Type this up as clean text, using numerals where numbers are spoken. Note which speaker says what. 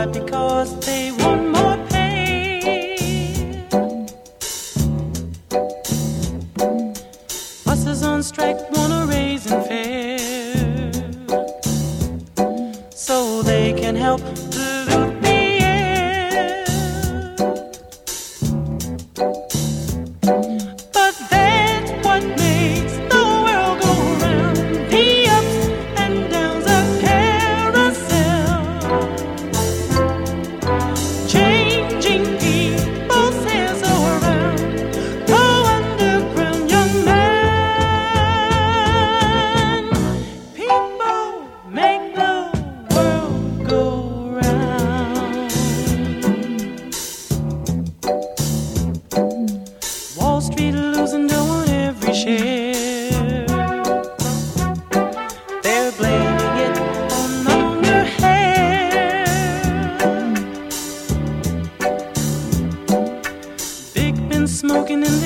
Speaker 1: Why? Because they want more pay. Buses on strike wanna raise and fare so they can help pollute the air. But that's what makes the world go round. The ups and downs of carousel, changing people's hands around. Go underground, young man. People make the world go round. Wall Street losing dough on every share. They're blaming it on longer hair. Big Ben smoking in